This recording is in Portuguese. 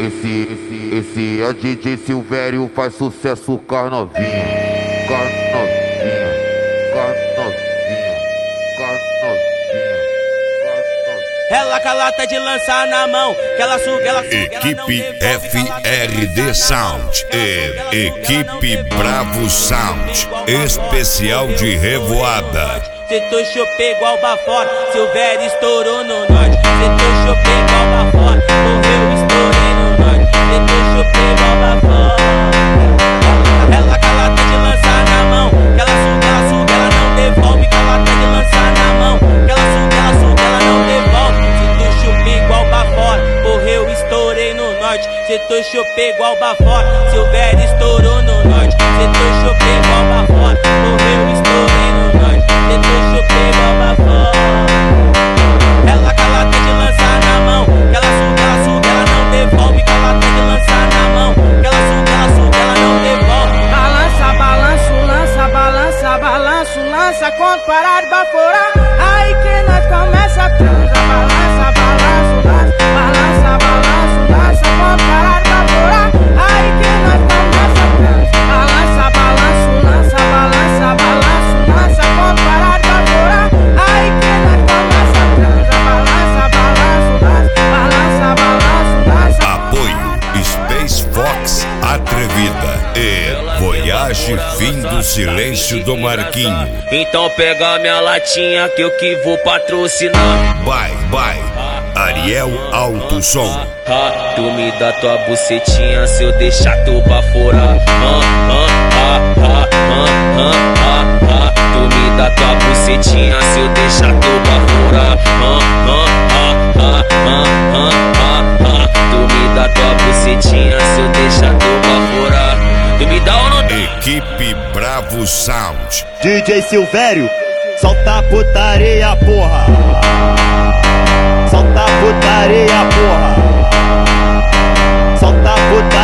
Esse é DJ Silvério, faz sucesso com as novinha, com as novinha, com as novinha, com as novinha, com as novinha. Ela com a lata de lançar na mão, que ela suga, ela suga. Equipe FRD Sound e Equipe Bravo Sound, especial de revoada. Setor chopê igual bafora, Silvério estourou no norte. Setor chopê igual bafora, morreu, estourei no norte. Setor chopê igual bafora. Ela com a lata de lançar na mão, que ela suga, ela não devolve. Com a lata de lançar na mão, que ela suga, ela não devolve. Setor chopê igual bafora, morreu, estourei no norte. Setor chopê igual bafora, Silvério estourou no norte. Setor chopê igual bafora, morreu, estourei no norte. Setor chopê igual bafora. Ela com a lata de lançar na mão, que ela suga, ela não devolve. Com a lata de lançar na mão, que ela suga, ela não devolve. Balança, balanço, lança, balança, balanço, lança. Quando parar de baforar, aí que nós começa a transa. Balança, balanço, lança, balança, balanço, lança. Quando parar de baforar, aí que nós começa a transa. Balança, balanço, lança, balança, balanço, lança. Quando parar de baforar, aí que nós começa a transa. Balança, balanço, lança, balança, balanço, lança. Apoio Space Fox Atrevida e Voyage Fim do Silêncio do Marquinho. Então pega minha latinha que eu que vou patrocinar. Vai, Ariel Alto Som. Tu me dá tua bucetinha se eu deixar tu baforar. Tu me dá tua bucetinha se eu deixar tu baforar. Tu me dá tua bucetinha se eu deixar tu baforar. Tu me dá ou não dá? Equipe Bravo Sound. DJ Silvério, solta a putaria, porra. Solta a putaria, porra. Solta a putaria.